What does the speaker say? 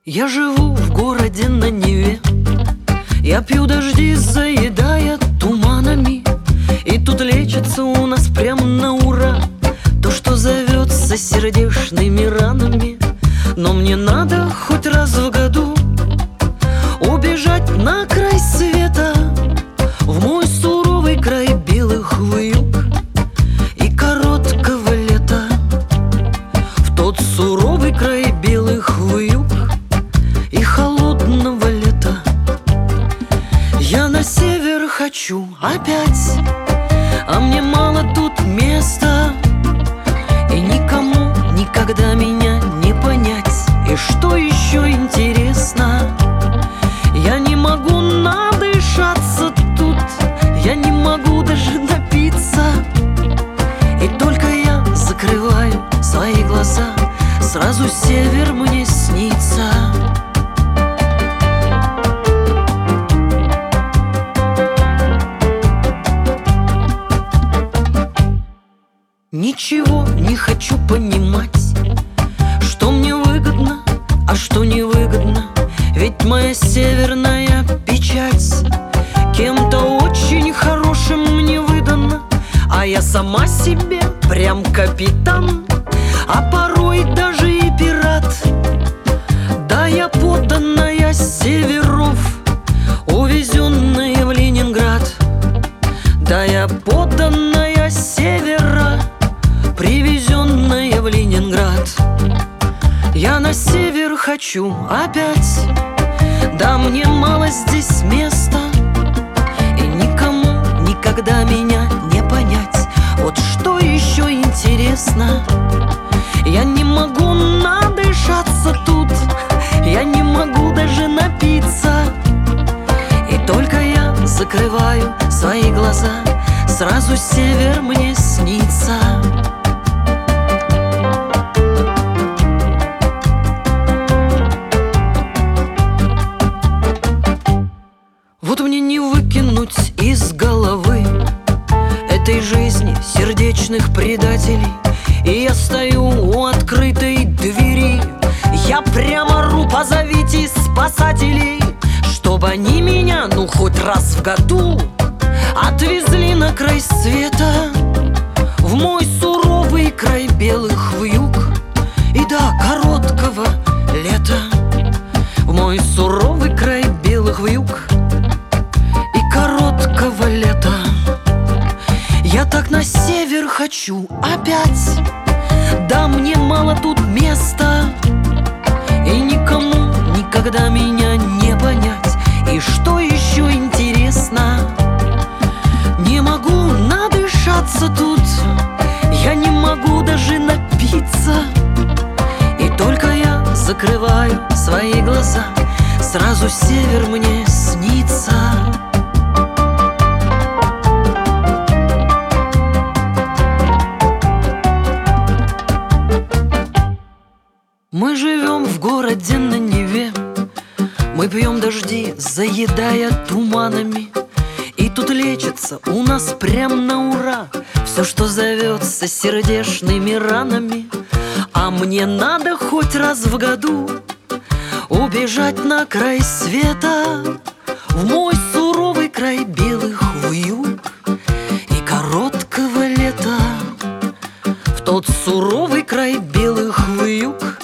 Я живу в городе на Неве, я пью дожди, заедая туманами. И тут лечится у нас прям на ура то, что зовется сердечными ранами. Но мне надо хоть раз в году убежать на край света, в мой суровый край белых вьюг и короткого лета. В тот суровый край белых вьюг и холодного лета. Я на север хочу опять, а мне мало тут места, и никому никогда меня не понять. И что еще интересно, я не могу надышаться тут, я не могу даже напиться. И только я закрываю свои глаза, сразу север мне снится. Ничего не хочу понимать, что мне выгодно, а что невыгодно. Ведь моя северная печать кем-то очень хорошим мне выдана, а я сама себе прям капитан, а порой даже и пират. Да, я подданная северов, увезенная в Ленинград. Да, я подданная севера, привезенная в Ленинград. Я на север хочу опять, да мне мало здесь места, и никому никогда меня не понять. Вот что еще интересно, я не могу надышаться тут, я не могу даже напиться. И только я закрываю свои глаза, сразу север мне снится. Вот мне не выкинуть из головы этой жизни сердечных предателей. И я стою у открытой двери, я прямо ору: позовите спасателей, чтобы они меня, ну хоть раз в году, отвезли на край света, в мой суровый край белых вьюг и до короткого лета. В мой суровый край белых вьюг и короткого лета. Я так на север хочу опять, да мне мало тут места, и никому никогда меня не понять. И что еще интересно, не могу надышаться тут, я не могу даже напиться. И только я закрываю свои глаза, сразу север мне снится. Мы живем в городе на Неве, мы пьем дожди, заедая туманами. И тут лечится у нас прям на ура все, что зовется сердечными ранами. А мне надо хоть раз в году убежать на край света, в мой суровый край белых вьюг и короткого лета. В тот суровый край белых вьюг